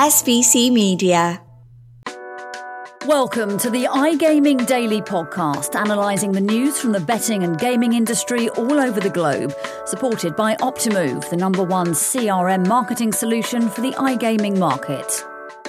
SBC Media. Welcome to the iGaming Daily Podcast, analysing the news from the betting and gaming industry all over the globe, supported by Optimove, the #1 CRM marketing solution for the iGaming market.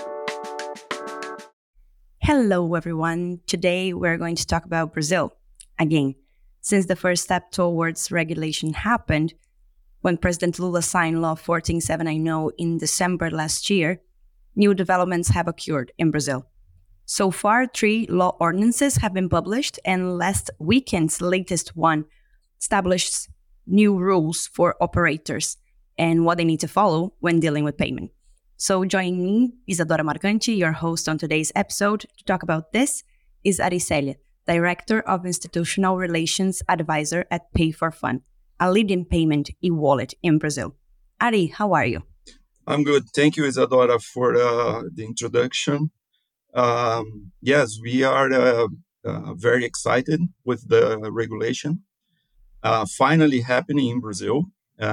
Hello, everyone. Today, we're going to talk about Brazil. Again, since the first step towards regulation happened, when President Lula signed Law 14790 in December last year, new developments have occurred in Brazil. So far, 3 law ordinances have been published, and last weekend's latest one established new rules for operators and what they need to follow when dealing with payment. So joining me, Isadora Marcanti, your host on today's episode, to talk about this is Ari Célia, Director of Institutional Relations Advisor at Pay4Fun, a leading payment e-wallet in Brazil. Ari, how are you? I'm good. Thank you, Isadora, for the introduction. Yes, we are very excited with the regulation finally happening in Brazil.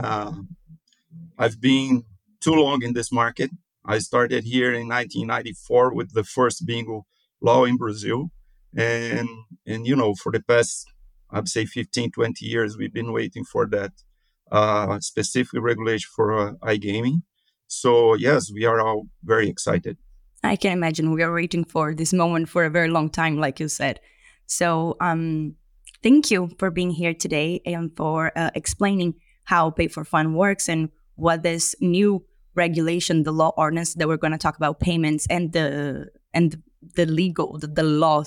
I've been too long in this market. I started here in 1994 with the first bingo law in Brazil. And you know, for the past, I'd say 15, 20 years, we've been waiting for that specific regulation for iGaming. So yes, we are all very excited. I can imagine we are waiting for this moment for a very long time, like you said. So thank you for being here today and for explaining how Pay4Fun works and what this new regulation, the law ordinance that we're going to talk about payments and the law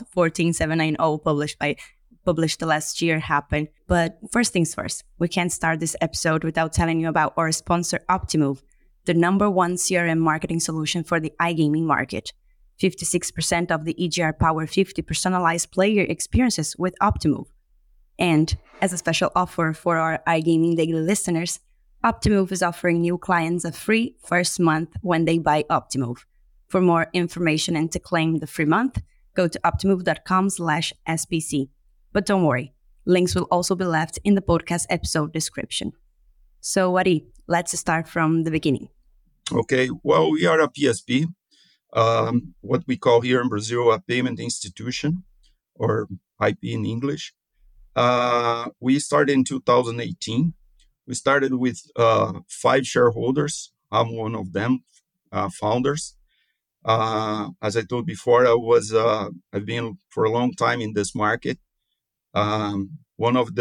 14790 published last year happened. But first things first, we can't start this episode without telling you about our sponsor Optimove, the #1 CRM marketing solution for the iGaming market. 56% of the EGR Power 50 personalized player experiences with Optimove. And as a special offer for our iGaming Daily listeners, Optimove is offering new clients a free first month when they buy Optimove. For more information and to claim the free month, go to optimove.com/SBC. But don't worry, links will also be left in the podcast episode description. So, Ari, let's start from the beginning. Okay, well, we are a PSP, what we call here in Brazil a payment institution, or IP in English. We started in 2018. We started with 5 shareholders. I'm one of them, founders. As I told before, I've been for a long time in this market. One of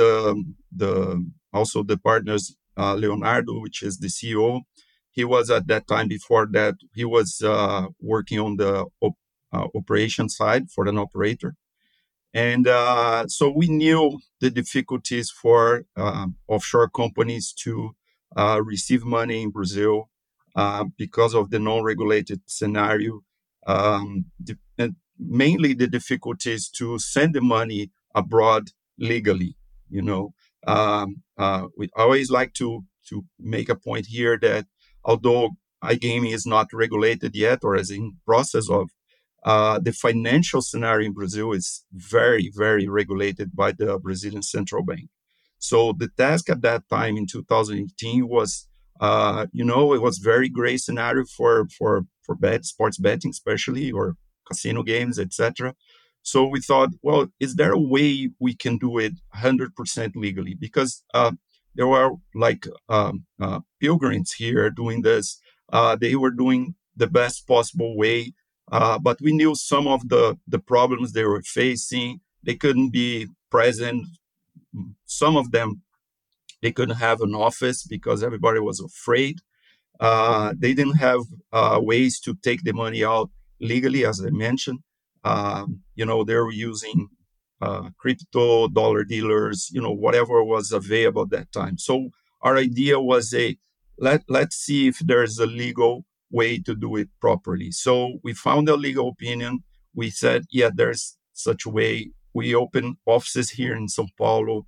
also the partners, Leonardo, which is the CEO, he was at that time, before that, he was working on the operation side for an operator. And so we knew the difficulties for offshore companies to receive money in Brazil because of the non-regulated scenario. And mainly the difficulties to send the money abroad legally, you know. We always like to make a point here that although iGaming is not regulated yet or is in process of, the financial scenario in Brazil is very, very regulated by the Brazilian Central Bank. So the task at that time in 2018 was, it was very gray scenario for sports betting, especially, or casino games, etc. So we thought, well, is there a way we can do it 100% legally? Because there were pilgrims here doing this. They were doing the best possible way, but we knew some of the problems they were facing. They couldn't be present. Some of them, they couldn't have an office because everybody was afraid. They didn't have ways to take the money out legally, as I mentioned. They were using crypto, dollar dealers, whatever was available at that time. So our idea was let's see if there's a legal way to do it properly. So we found a legal opinion. We said, yeah, there's such a way. We opened offices here in São Paulo.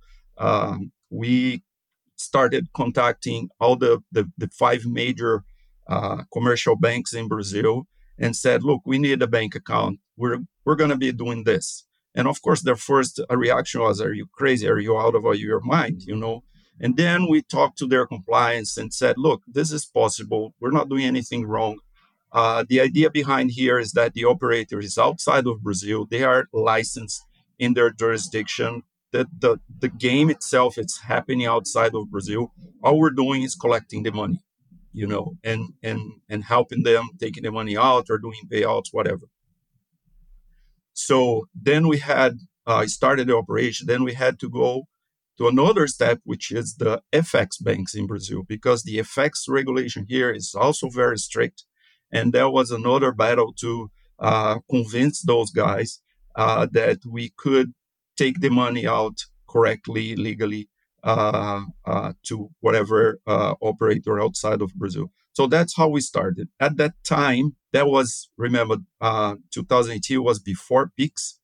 We started contacting all the 5 major commercial banks in Brazil and said, look, we need a bank account. We're going to be doing this. And of course, their first reaction was, are you crazy? Are you out of your mind? And then we talked to their compliance and said, look, this is possible. We're not doing anything wrong. The idea behind here is that the operator is outside of Brazil. They are licensed in their jurisdiction. The game itself is happening outside of Brazil. All we're doing is collecting the money, and helping them, taking the money out or doing payouts, whatever. So then we had started the operation. Then we had to go to another step, which is the FX banks in Brazil, because the FX regulation here is also very strict. And there was another battle to convince those guys that we could take the money out correctly, legally, to whatever operator outside of Brazil. So that's how we started. At that time, that was, remember, 2018 was before PIX.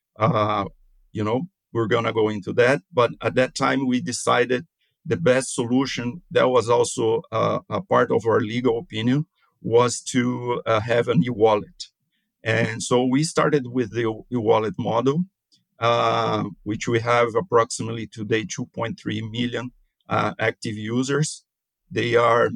We're going to go into that. But at that time, we decided the best solution, that was also a part of our legal opinion, was to have an e-wallet. And so we started with the e-wallet model, which we have approximately today 2.3 million active users. They are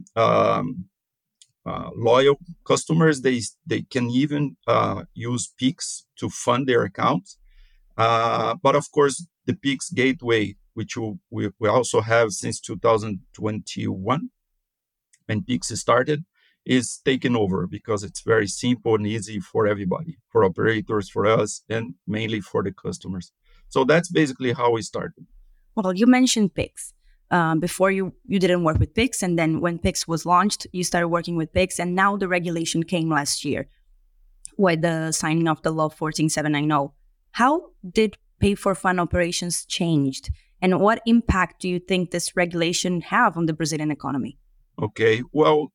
loyal customers. They can even use PIX to fund their accounts. But of course, the PIX gateway, which we also have since 2021, when PIX started, is taken over because it's very simple and easy for everybody, for operators, for us, and mainly for the customers. So that's basically how we started. Well, you mentioned PIX. Before you didn't work with PIX, and then when PIX was launched, you started working with PIX, and now the regulation came last year with the signing of the law 14790. How did pay for fun operations changed, and what impact do you think this regulation have on the Brazilian economy? Okay, well,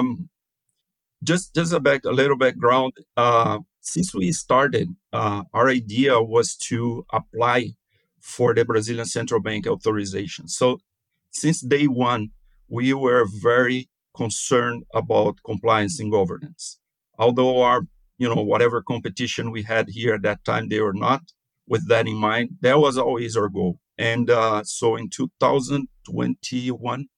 just a little background. Since we started, our idea was to apply for the Brazilian Central Bank authorization. So since day one, we were very concerned about compliance and governance. Although our, whatever competition we had here at that time, they were not with that in mind. That was always our goal. And so in 2021,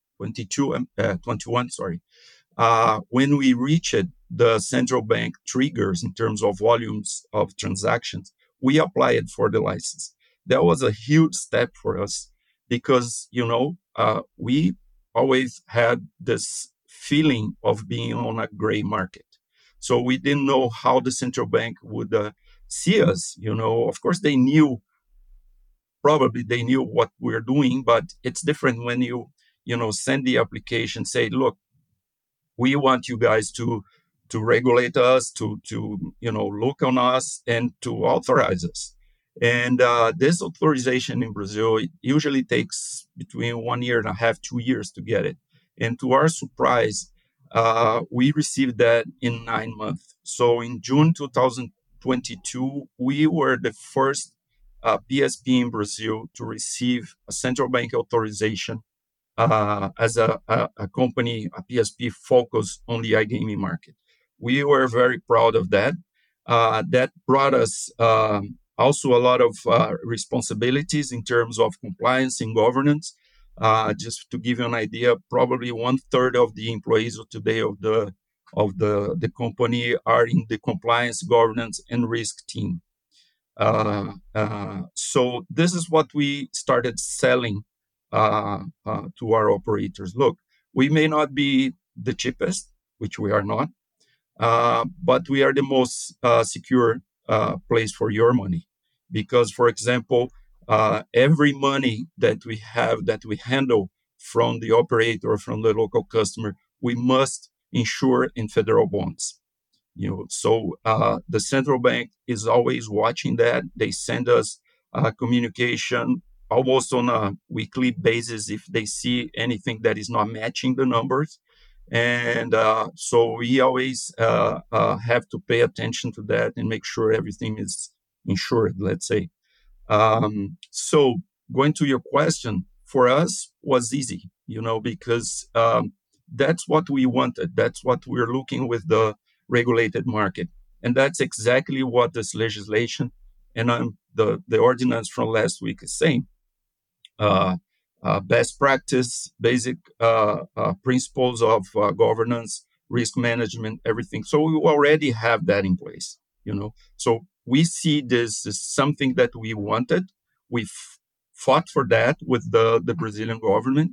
when we reached the central bank triggers in terms of volumes of transactions, we applied for the license. That was a huge step for us because, we always had this feeling of being on a gray market. So we didn't know how the central bank would see us. Of course, probably they knew what we're doing, but it's different when you send the application, say, look, we want you guys to regulate us, to look on us and to authorize us. And this authorization in Brazil, it usually takes between 1 year and a half, 2 years to get it. And to our surprise, we received that in 9 months. So in June 2022, we were the first PSP in Brazil to receive a central bank authorization as a company, a PSP focused on the iGaming market. We were very proud of that. That brought us also a lot of responsibilities in terms of compliance and governance. Just to give you an idea, probably 1/3 of the employees of today of the company are in the compliance, governance, and risk team. So this is what we started selling to our operators. Look, we may not be the cheapest, which we are not, but we are the most secure place for your money. Because, for example, every money that we handle from the operator, from the local customer, we must insure in federal bonds. So the central bank is always watching that. They send us communication almost on a weekly basis if they see anything that is not matching the numbers. And so we always have to pay attention to that and make sure everything is insured, let's say. So going to your question, for us was easy, because that's what we wanted. That's what we're looking with the regulated market. And that's exactly what this legislation and the ordinance from last week is saying. Best practice, basic principles of governance risk management, everything. So we already have that in place, So we see this as something that we wanted. We fought for that with the Brazilian government.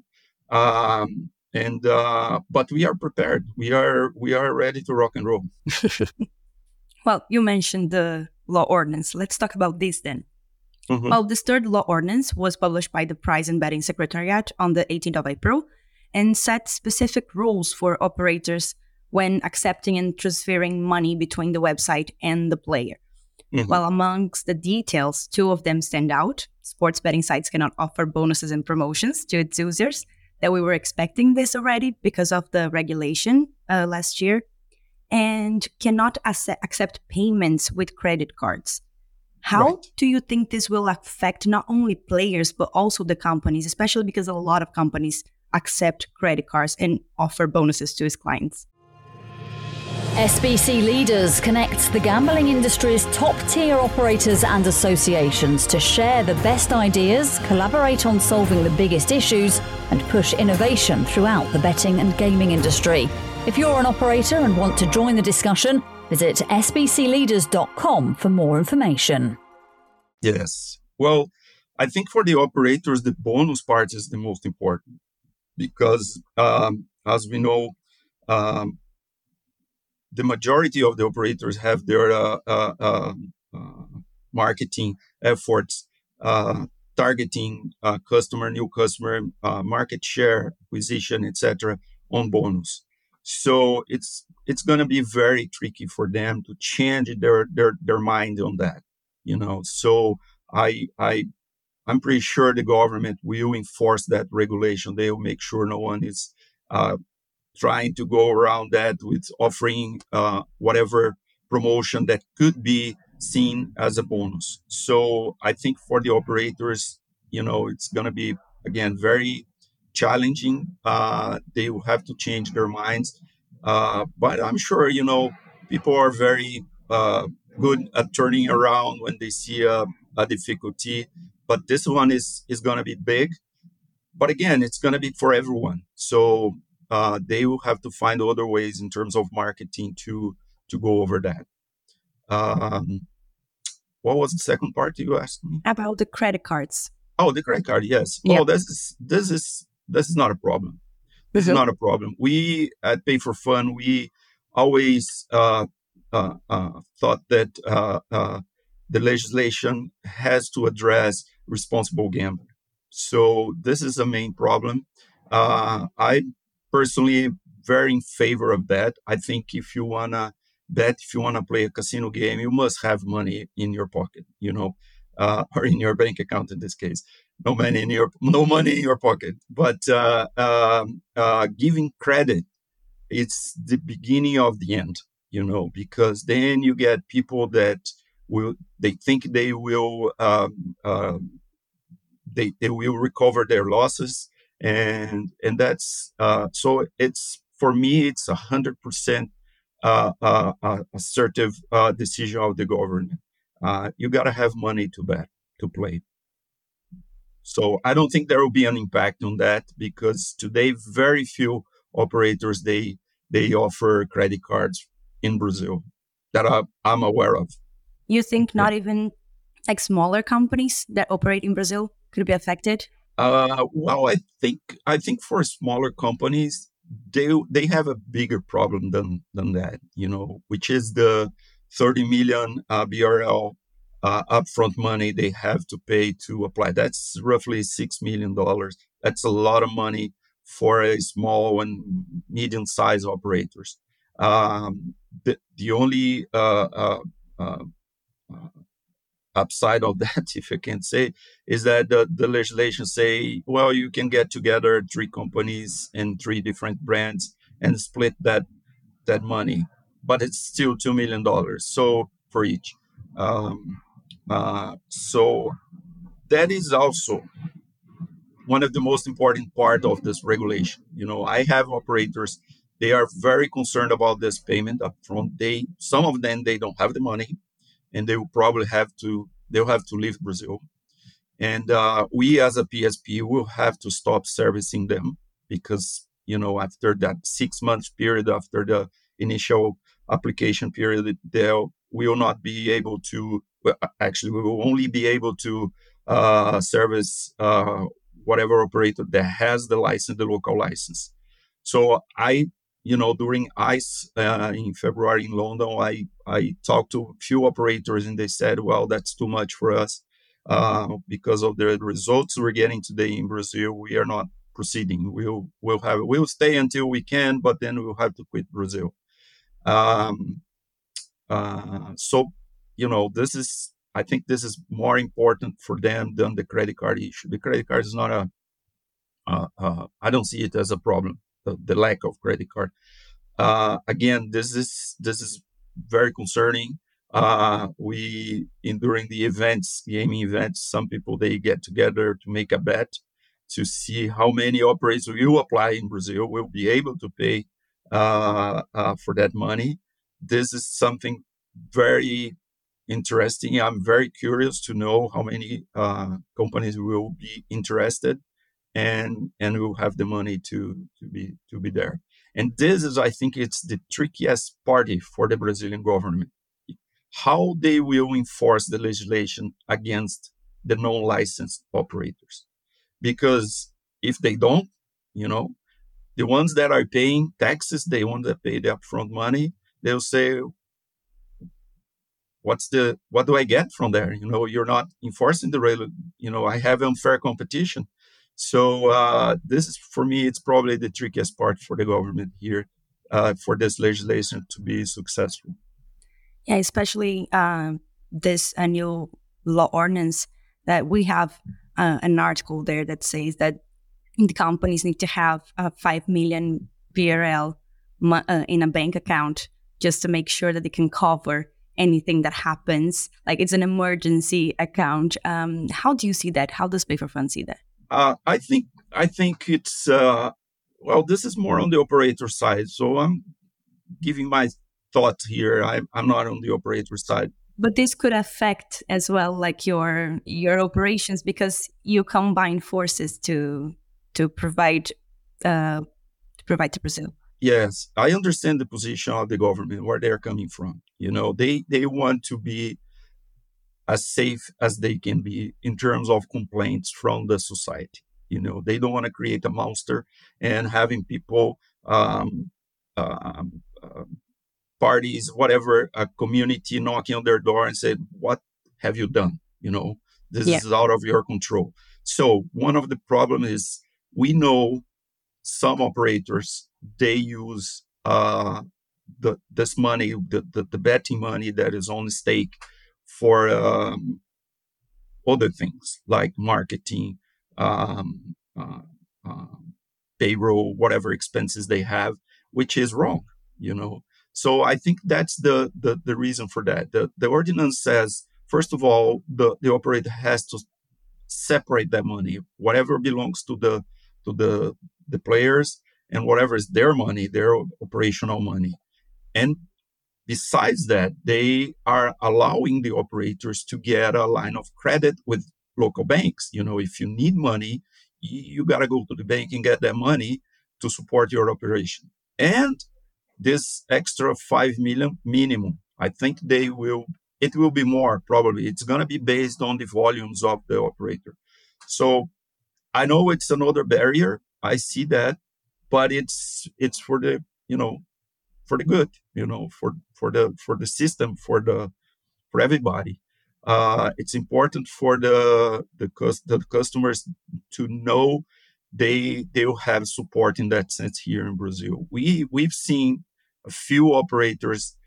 But we are prepared. We are ready to rock and roll. Well, you mentioned the law ordinance. Let's talk about this then. Mm-hmm. Well, this third law ordinance was published by the Prize and Betting Secretariat on the 18th of April and set specific rules for operators when accepting and transferring money between the website and the player. Mm-hmm. Well, amongst the details, 2 of them stand out. Sports betting sites cannot offer bonuses and promotions to its users. That we were expecting this already because of the regulation last year. And cannot accept payments with credit cards. How do you think this will affect not only players, but also the companies, especially because a lot of companies accept credit cards and offer bonuses to its clients? SBC Leaders connects the gambling industry's top-tier operators and associations to share the best ideas, collaborate on solving the biggest issues, and push innovation throughout the betting and gaming industry. If you're an operator and want to join the discussion, visit sbcleaders.com for more information. Yes. Well, I think for the operators, the bonus part is the most important because, as we know, the majority of the operators have their marketing efforts targeting new customer, market share, acquisition, etc. on bonus. So it's going to be very tricky for them to change their mind on that, So I'm pretty sure the government will enforce that regulation. They will make sure no one is trying to go around that with offering whatever promotion that could be seen as a bonus. So I think for the operators, it's going to be, again, very challenging. They will have to change their minds. But I'm sure, people are very good at turning around when they see a difficulty. But this one is going to be big. But again, it's going to be for everyone. So they will have to find other ways in terms of marketing to go over that. What was the second part you asked me? About the credit cards. Oh, the credit card, yes. Yeah. Oh, this is not a problem. This is not a problem. We at Pay for Fun, we always thought that the legislation has to address responsible gambling. So this is a main problem. I personally very in favor of that. I think if you wanna bet, if you wanna play a casino game, you must have money in your pocket, or in your bank account in this case. No money in your pocket. But giving credit, it's the beginning of the end, because then you get people that they think they will they will recover their losses, and that's so it's, for me, it's 100% assertive decision of the government. You got to have money to bet, to play. So I don't think there will be an impact on that, because today very few operators they offer credit cards in Brazil that I'm aware of. You think not even like smaller companies that operate in Brazil could be affected? Well, I think for smaller companies, they have a bigger problem than that, which is the 30 million BRL upfront money they have to pay to apply. That's roughly $6 million. That's a lot of money for a small and medium-sized operators. The only upside of that, if I can say, is that the legislation say, well, you can get together 3 companies and 3 different brands and split that money, but it's still $2 million. So for each. So that is also one of the most important part of this regulation. I have operators, they are very concerned about this payment upfront. Some of them, they don't have the money, and they will probably they'll have to leave Brazil. And we as a PSP will have to stop servicing them, because after that 6 months period, after the initial application period, they will not be able to, actually, we will only be able to service whatever operator that has the license, the local license. So during ICE in February in London, I talked to a few operators and they said, well, that's too much for us. Because of the results we're getting today in Brazil, we are not proceeding. We'll stay until we can, but then we'll have to quit Brazil. So, I think this is more important for them than the credit card issue. The credit card is not I don't see it as a problem, the lack of credit card. Again, this is very concerning. During the gaming events, some people, they get together to make a bet to see how many operators will apply in Brazil, will be able to pay for that money. This is something very interesting. I'm very curious to know how many companies will be interested and will have the money to be there. And this is, I think, it's the trickiest part for the Brazilian government. How they will enforce the legislation against the non-licensed operators. Because if they don't, the ones that are paying taxes, they want to pay the upfront money, they'll say, what do I get from there? You're not enforcing the rail. I have unfair competition. So this is, for me, it's probably the trickiest part for the government here, for this legislation to be successful. Yeah, especially this new law ordinance that we have an article there that says that the companies need to have 5 million BRL in a bank account just to make sure that they can cover anything that happens. Like, it's an emergency account. How do you see that? How does Pay for Fun see that? I think it's this is more on the operator side. So I'm giving my thoughts here. I'm not on the operator side. But this could affect as well, like your operations, because you combine forces to provide to Brazil. Yes, I understand the position of the government, where they're coming from. They want to be as safe as they can be in terms of complaints from the society. They don't want to create a monster and having people, parties, whatever, a community knocking on their door and say, what have you done? This is out of your control. So one of the problems is, we know some operators, they use this money, the betting money that is on stake, for other things like marketing, payroll, whatever expenses they have, which is wrong, So I think that's the reason for that. The ordinance says, first of all, the operator has to separate that money, whatever belongs to the players and whatever is their money, their operational money. And besides that, they are allowing the operators to get a line of credit with local banks. If you need money, you got to go to the bank and get that money to support your operation. And this extra 5 million minimum, I think it will be more, probably. It's going to be based on the volumes of the operator. So I know it's another barrier. I see that, but it's for the, for the good, for the system, for everybody. It's important for the customers to know they will have support in that sense here in Brazil. We've seen a few operators,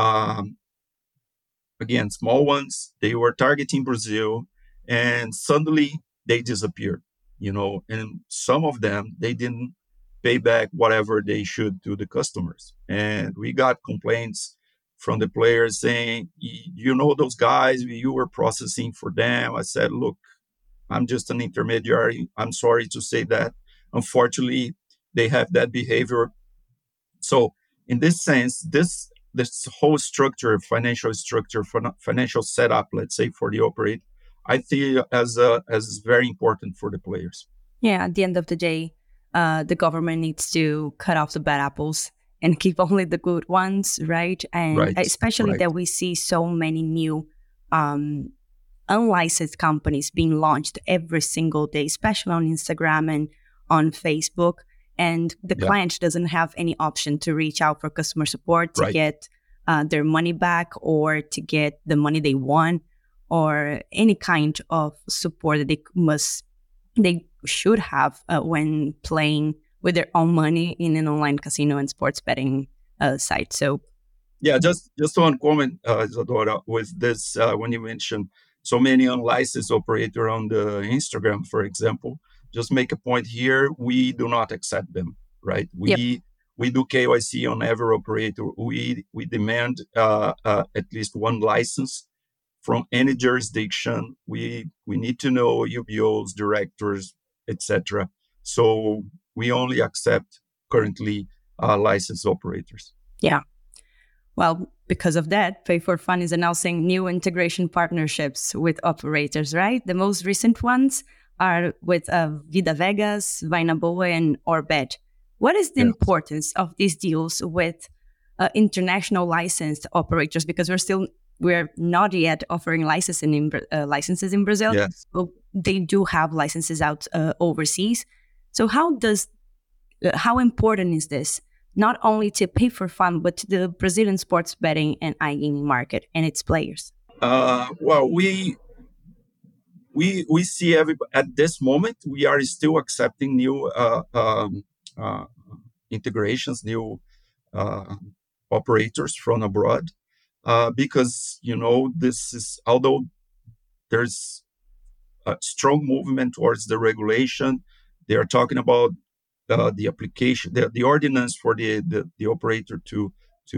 again, small ones, they were targeting Brazil, and suddenly they disappeared, and some of them, they didn't pay back whatever they should to the customers. And we got complaints from the players saying, those guys, you were processing for them. I said, look, I'm just an intermediary. I'm sorry to say that. Unfortunately, they have that behavior. So in this sense, this whole structure, financial setup, let's say, for the operator, I see as very important for the players. Yeah, at the end of the day, the government needs to cut off the bad apples and keep only the good ones, right? And especially that we see so many new unlicensed companies being launched every single day, especially on Instagram and on Facebook. And the client doesn't have any option to reach out for customer support to get their money back or to get the money they won or any kind of support that they should have when playing with their own money in an online casino and sports betting site. So, just one comment, Isadora, with this, when you mentioned so many unlicensed operators on the Instagram, for example, just make a point here, we do not accept them, right? We do KYC on every operator. We demand at least one license from any jurisdiction. We need to know UBOs, directors, etc. So we only accept currently licensed operators. Yeah. Well, because of that, Pay for Fun is announcing new integration partnerships with operators, right? The most recent ones are with Vida Vegas, Vaina Boa, and Orbet. What is the importance of these deals with international licensed operators? Because we're not yet offering licenses in Brazil. Yes. But they do have licenses out overseas. So how important is this? Not only to Pay for Fun, but to the Brazilian sports betting and iGaming market and its players? Well, we see at this moment, we are still accepting new integrations, new operators from abroad, because, this is, although there's a strong movement towards the regulation, they are talking about the application, the ordinance for the operator to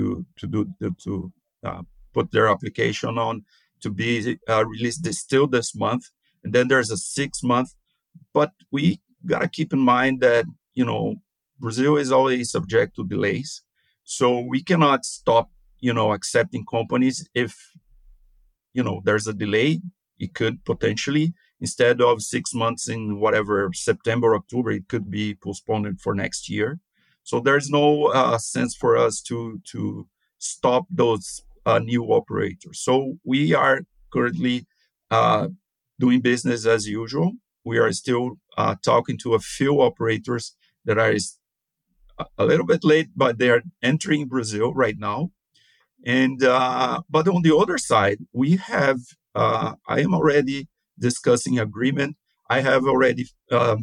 put their application on to be released still this month, and then there's a 6 month. But we gotta keep in mind that Brazil is always subject to delays, so we cannot stop accepting companies if there's a delay. It could potentially, instead of 6 months in whatever, September, October, it could be postponed for next year. So there's no sense for us to stop those new operators. So we are currently doing business as usual. We are still talking to a few operators that are a little bit late, but they are entering Brazil right now. And but on the other side, we have I am already discussing agreement. I have already 4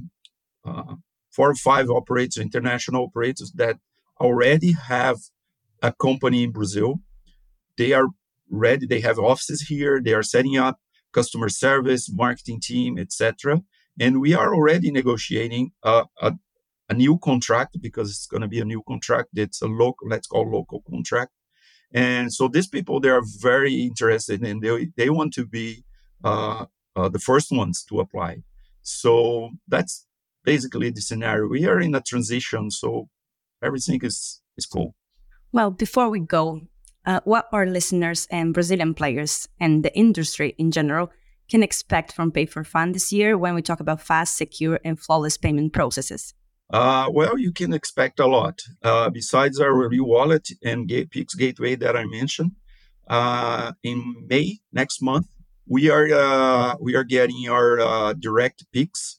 or 5 operators, international operators, that already have a company in Brazil. They are ready. They have offices here. They are setting up customer service, marketing team, etc. And we are already negotiating a new contract, because it's going to be a new contract. It's a local contract. And so these people, they are very interested, and they want to be the first ones to apply. So that's basically the scenario. We are in a transition, so everything is cool. Well, before we go, what our listeners and Brazilian players and the industry in general can expect from Pay for Fun this year when we talk about fast, secure, and flawless payment processes? Well, you can expect a lot. Besides our e-wallet and Pix Gateway that I mentioned, in May next month, we are getting our direct Pix.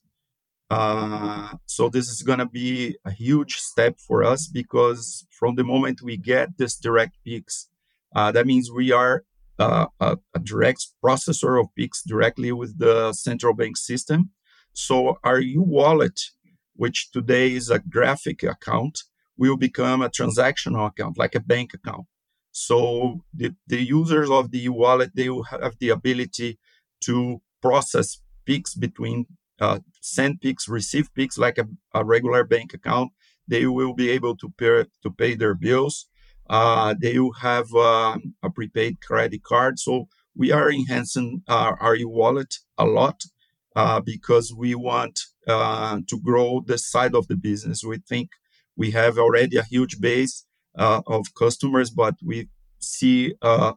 So this is going to be a huge step for us, because from the moment we get this direct Pix, that means we are a direct processor of Pix directly with the central bank system. So our e-wallet, which today is a graphic account, will become a transactional account, like a bank account. So the users of the e-wallet, they will have the ability to process Pix between send Pix, receive Pix, like a regular bank account. They will be able to pay their bills. They will have a prepaid credit card. So we are enhancing our e-wallet a lot, because we want to grow this side of the business. We think we have already a huge base of customers, but we see a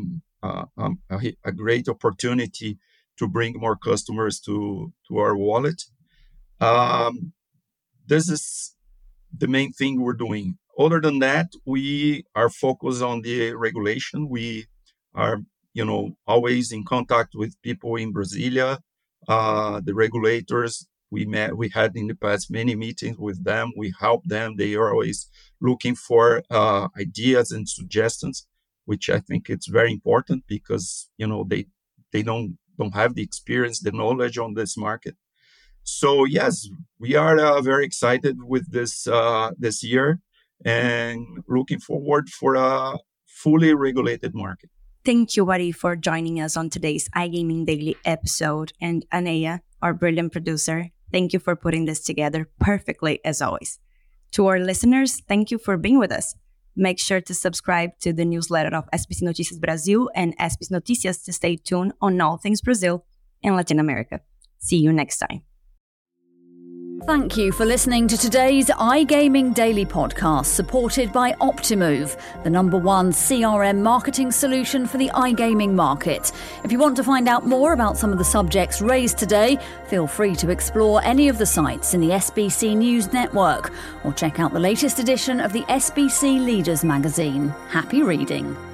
great opportunity to bring more customers to our wallet. this is the main thing we're doing. Other than that, we are focused on the regulation. We are, always in contact with people in Brasilia, the regulators. We had in the past many meetings with them. We help them. They are always looking for ideas and suggestions, which I think it's very important because, they don't have the experience, the knowledge on this market. So yes, we are very excited with this year and looking forward for a fully regulated market. Thank you, Wari, for joining us on today's iGaming Daily episode. And Anaya, our brilliant producer, thank you for putting this together perfectly as always. To our listeners, thank you for being with us. Make sure to subscribe to the newsletter of SBC Notícias Brasil and SBC Notícias to stay tuned on all things Brazil and Latin America. See you next time. Thank you for listening to today's iGaming Daily podcast, supported by Optimove, the #1 CRM marketing solution for the iGaming market. If you want to find out more about some of the subjects raised today, feel free to explore any of the sites in the SBC News Network or check out the latest edition of the SBC Leaders magazine. Happy reading.